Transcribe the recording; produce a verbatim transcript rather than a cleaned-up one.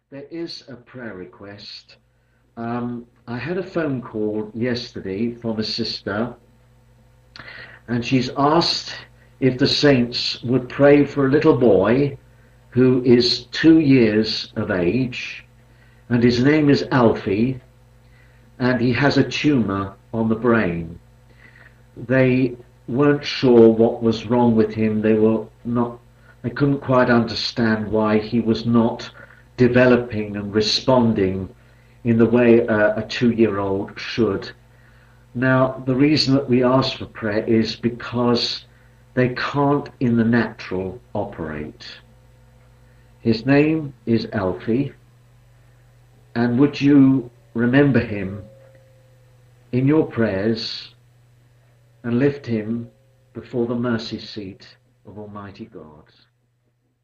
There is a prayer request. Um, I had a phone call yesterday from a sister, and she's asked if the saints would pray for a little boy who is two years of age, and his name is Alfie, and he has a tumour on the brain. They weren't sure what was wrong with him. They were not. They couldn't quite understand why he was not developing and responding in the way a, a two-year-old should. Now, the reason that we ask for prayer is because they can't, in the natural, operate. His name is Alfie, and would you remember him in your prayers and lift him before the mercy seat of Almighty God?